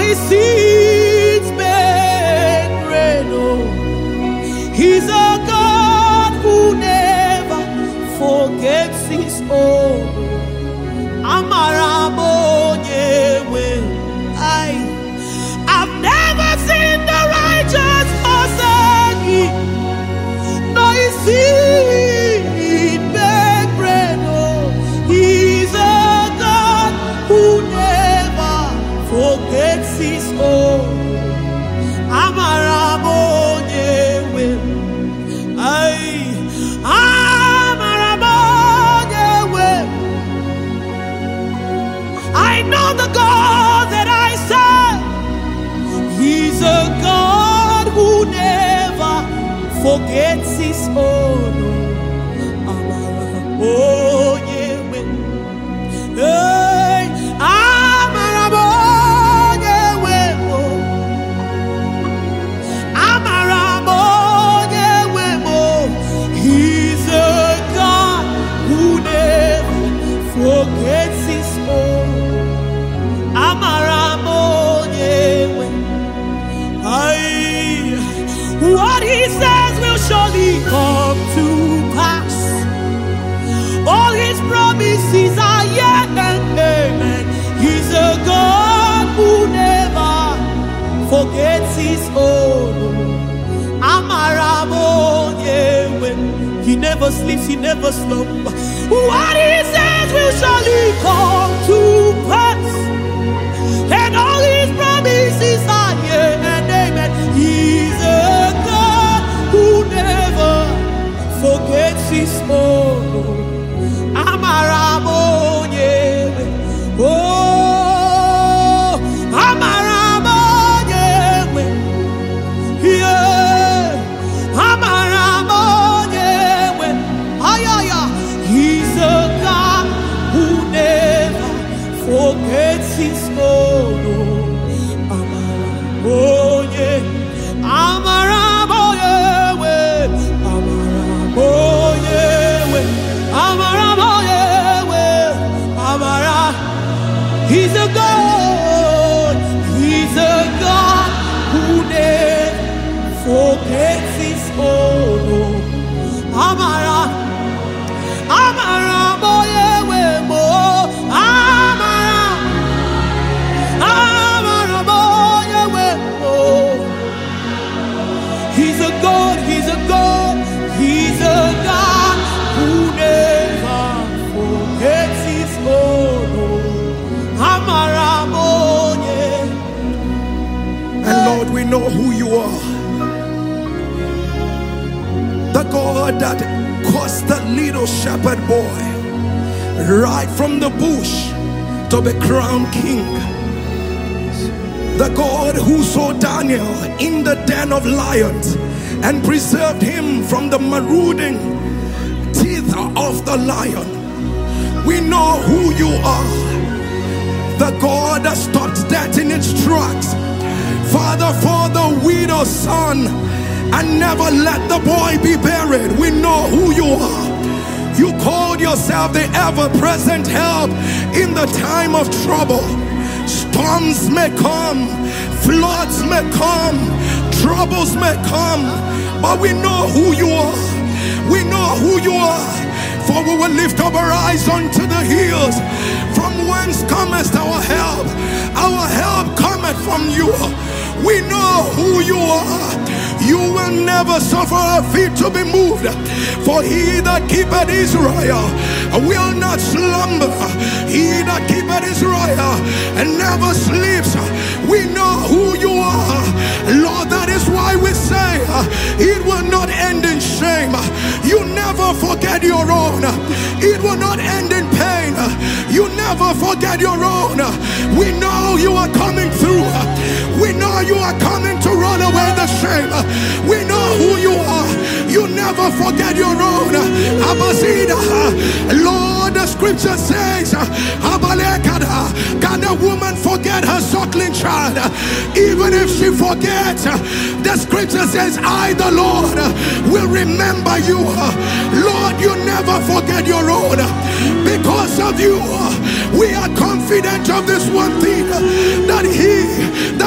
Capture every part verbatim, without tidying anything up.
his seeds make rain. Oh, he's a God who never forgets his own. Amaramonyewe. I, I've never seen the righteous forsaken, nor his seed beg bread. Oh, he's a God who never forgets his own. Amaramonyewe. I, Amaramonyewe. I know the God that I serve. He's a God who never forgets his own. Oh, yeah. Hey, Amarabo, yeah. Amarabo, yeah. He's a God who never forgets his own. What he says will surely come to pass. All his promises are yet and amen. He's a God who never forgets his own. He never sleeps, he never slumbers. What he says will surely come to pass. And all his promises are yea and amen. He's a God who never forgets his own. Amarabo, yeah. Oh, Amarabo, yeah. Yeah. Amarabo, yeah. Ay, ay, ay. He's a God who never forgets his own. Oh yeah, Amarabo yeah, Amarabo yeah, Amarabo yeah, Amara. He's a God, he's a God who never forgets his own. Amara, Amarabo yeah, Amara, Amarabo. He's a God, he's a God, he's a God who never forgets his own. And Lord, we know who you are. The God that caused the little shepherd boy right from the bush to be crowned king. The God who saw Daniel in the den of lions and preserved him from the marauding teeth of the lion. We know who you are. The God that stopped death in its tracks. Father, for the widow's son, and never let the boy be buried. We know who you are. You called yourself the ever-present help in the time of trouble. Storms may come, floods may come, troubles may come, but we know who you are. We know who you are. For we will lift up our eyes unto the hills, from whence cometh our help. Our help cometh from you. We know who you are. You will never suffer our feet to be moved. For he that keepeth Israel will not slumber. He that keepeth Israel and never sleeps. We know who you are. Lord, that is why we say it will not end in shame. You never forget your own. It will not end in pain. You never forget your own. We know you are coming through. We know you are coming to roll away the shame. We know who you are. You never forget your own. Abazida. Lord, the scripture says, can a woman forget her suckling child? Even if she forgets, the scripture says, I, the Lord, will remember you. Lord, you never forget your own. Because of you, we are confident of this one thing, that he that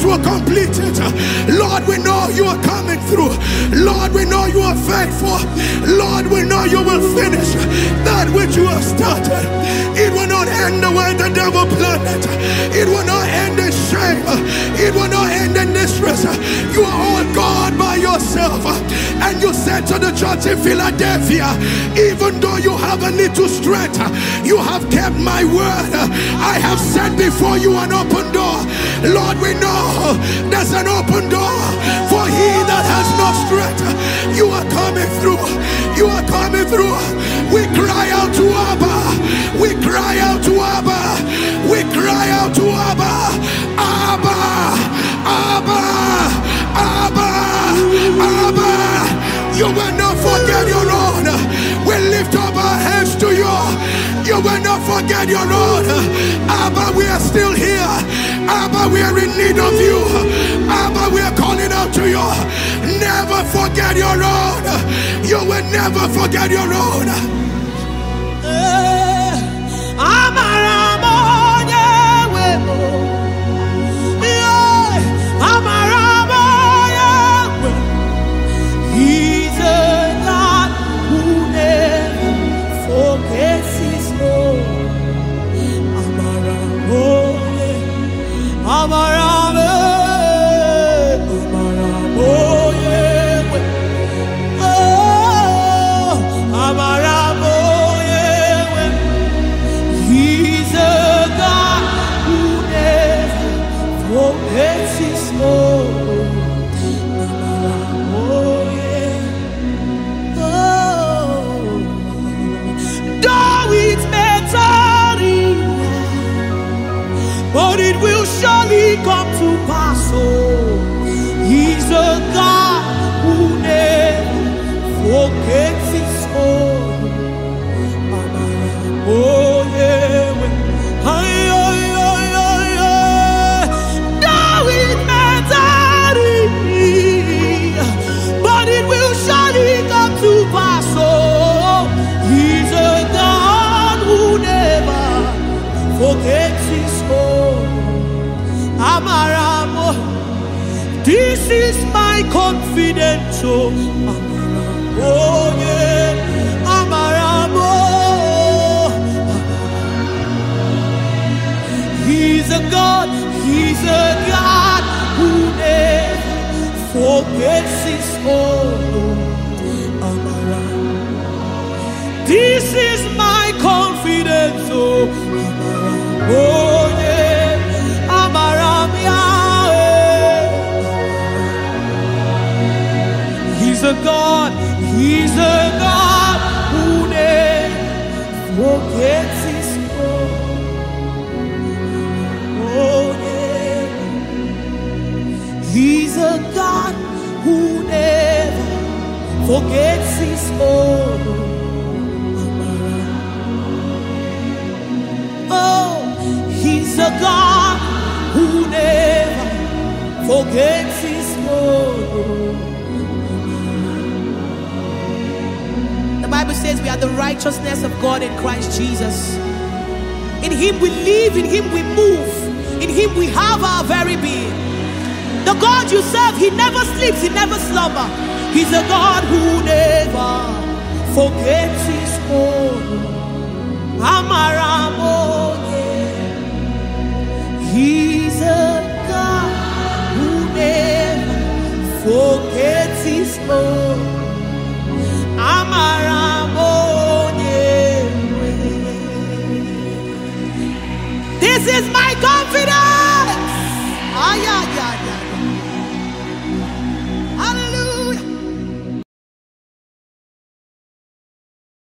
promise will complete it. Lord, we know you are coming through. Lord, we know you are faithful. Lord, we know you will finish that which you have started. It will not end the way the devil planned it. It will not end in shame. It will not end in distress. You are all God by yourself. And you said to the church in Philadelphia, even though you have a little strength, you have kept my word. I have set before you an open door. Lord, we know there's an open door for he that has no strength. You are coming through. You are coming through. We cry out to Abba. We cry out to Abba. We cry out to Abba. Abba. Abba. Abba. Abba. You will not forget your own. We lift up our hands to you. You will not forget your own. Abba, we are still here. Abba, we are in need of you. Abba, we are calling out to you. Never forget your own. You will never forget your own. He's a God who never forgets his own. Amaramo, Amaramo, Amaramo, oh, Amaramo. He's a God who never forgets his own. But it will surely come to pass. Oh, he's a God who never forgets his own. Oh, yeah. Ay, ay, ay, ay, ay. Though it may tarry, but it will surely come to pass. Oh, he's a God who never forgets his own. Amaramo, this is my confidence. Oh, Amaramo, oh yeah, Amaramo. He's a God, he's a God who never forgets his own. Amaramo, this is my confidence. Oh, Amaramo, oh yeah. He's a God, he's a God who never forgets his own. Oh, yeah. He's a God who never forgets his own. Oh, he's a God who never forgets his own. The Bible says we are the righteousness of God in Christ Jesus. In him we live, in him we move, in him we have our very being. The God you serve, he never sleeps, he never slumbers. He's a God who never forgets his own. Amaramo, yeah. He's a God who never forgets his own. Amaramo, yeah. This is my confidence. Ah, yeah.